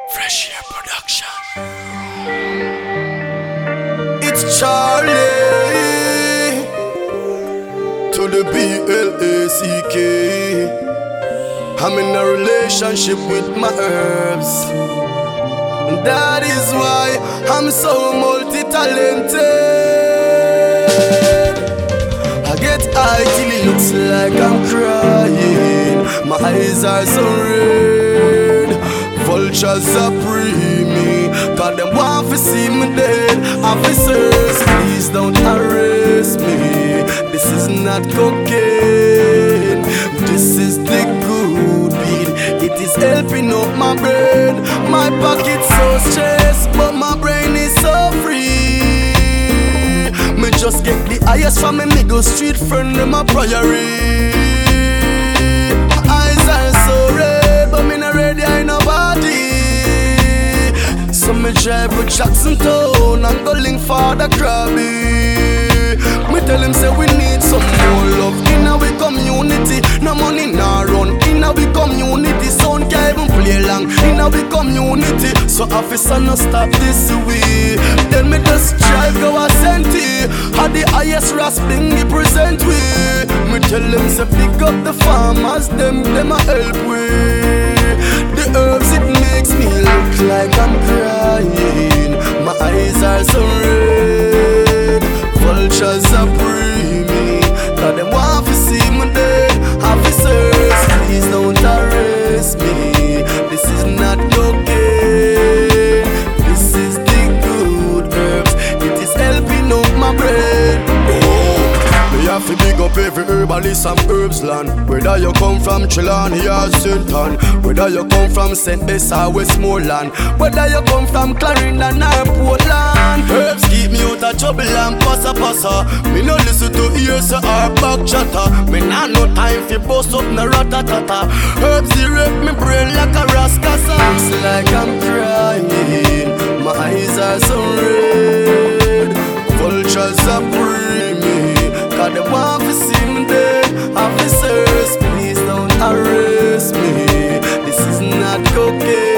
Fresh Air Production. It's Charlie to the BLACK. I'm in a relationship with my herbs. That is why I'm so multi-talented. I get high till it looks like I'm crying. My eyes are so red. Vultures are pre me, cause them want to see me dead. Officers, please don't arrest me. This is not cocaine. This is the good weed. It is helping up my brain. My pocket's so stressed, but my brain is so free. Me just get the highest from me go street friend, them a priority. My eyes are so red, but me not ready, I ain't nobody. So me drive to Jackson Town and go link for the Krabby. Me tell him say we need some more love in our community. No money nah run in our community. Sound can't even play long in our community. So officer no stop this way. Then me just drive go a senti. Had the highest rasping me present we. Me tell him say pick up the farmers, them a help we. The herbs it makes me look like I'm crying. My eyes are so red. Vultures are pre me, cause them want to see me dead. Officers, please don't arrest me. This is not cocaine. This is the good herbs. It is helping up my brain. Me have to big up every herbalist and herbs land. Whether you come from Trelawney or St. Ann, whether you come from St. Bess or Westmoreland, whether you come from Clarendon or Portland. Herbs keep me out of trouble and passa. Me no listen to ears or back chatter. Me nah no time fi bust up no ratatata. Herbs they rape me brain like a rascassa. Looks like I'm crying. My eyes are so red. Vultures are pre me, cause they want to see me dead. Officers, please don't arrest me. This is not cocaine.